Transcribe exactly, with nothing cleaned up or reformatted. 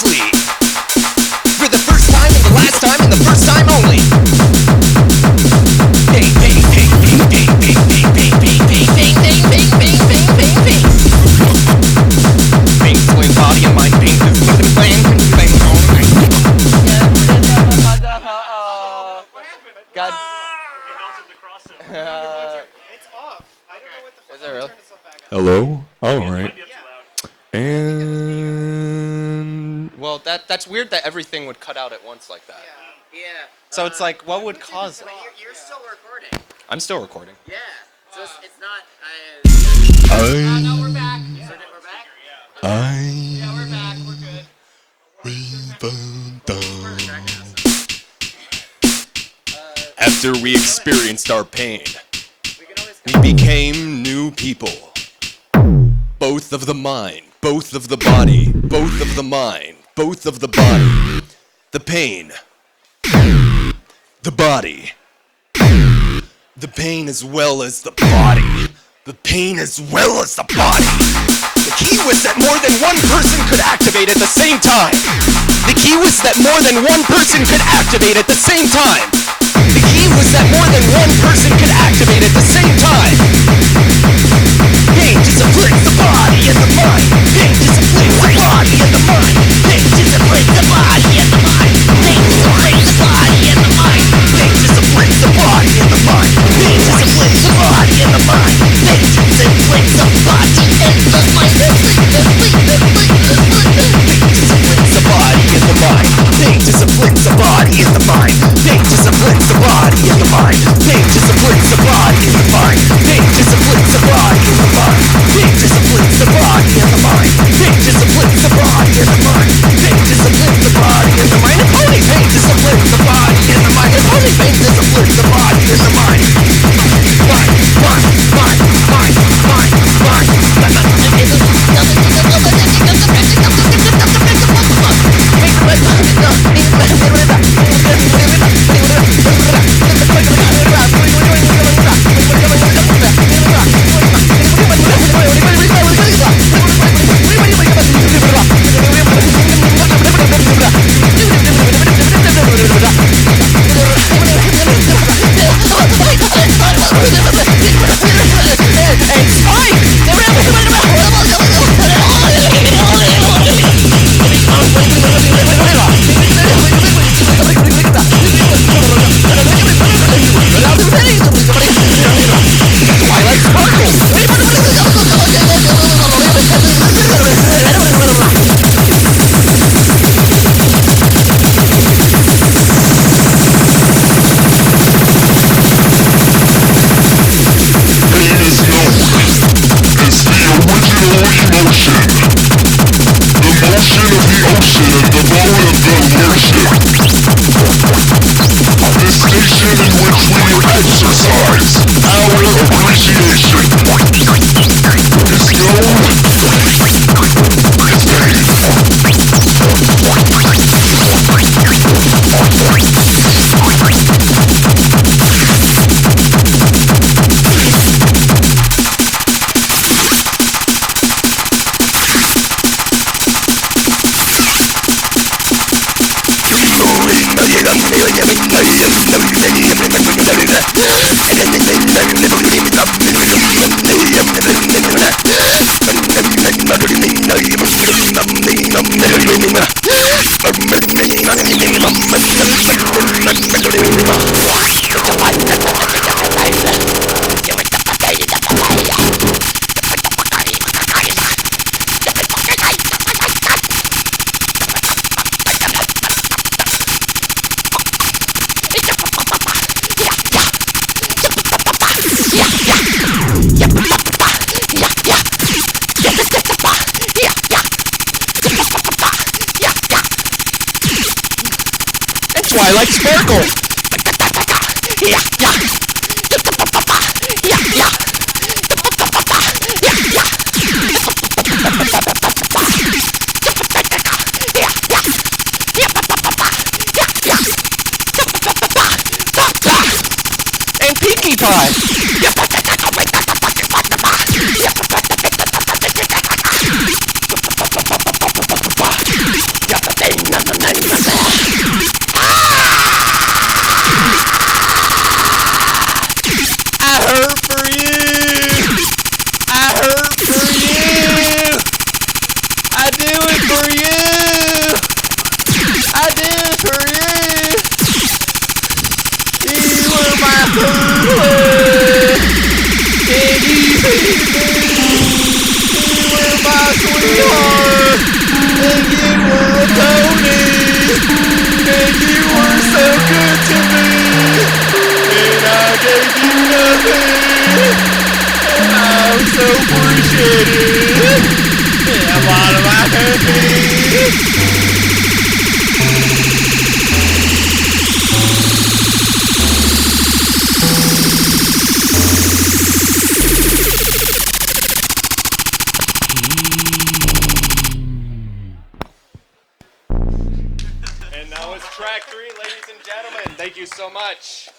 quickly. For the first time and the last time and the first time only. Pain, pain, pain, pain, pain, pain, pain, pain, pain, pain, pain, pain, pain, pain, pain, pain, pain. Pain swing body and mind, pain is fucking pain, pain, God. Uh, It's off. I don't know what the fuck. Is it really? Hello? All right. And well, that that's weird that everything would cut out at once like that. Yeah. So it's like, what would cause it? But you're, you're still recording. I'm still recording. Yeah. So it's, it's not. I Uh, uh, no, we're back. So we're back. I Yeah, we're back. We're good. After we experienced our pain, We can always. we became new people. Both of the mind, both of the body, both of the mind, both of the body. The pain. The body. The pain as well as the body. The pain as well as the body. The key was that more than one person could activate at the same time. The key was that more than one person could activate at the same time. The key was that more than one person could activate at the same time. Pain disciplines the body and the mind. Pain disciplines the body and the mind. Pain disciplines the body and the mind. Pain disciplines the body and the mind. Pain disciplines the body and the mind. Pain disciplines the body and the mind. Pain disciplines the body and the mind. Pain disciplines the body and the mind. Pain disciplines the body and the mind. Pain disciplines the body and the mind. Pain disciplines the body and the mind. Pain disciplines the body and the mind. Pain disciplines the body and the mind. Pain disciplines the body and the mind. Pain disciplines the body and the mind. If only pain disciplines the body and the mind. If only pain disciplines the body and the mind. Mind, mind, mind, mind, mind, mind. Twilight Sparkle! Yeah, yeah! Yeah, yeah! Yeah, yeah! And Pinkie Pie! Yeah, so appreciated. Yeah, bottom of my And that was track three, ladies and gentlemen. Thank you so much.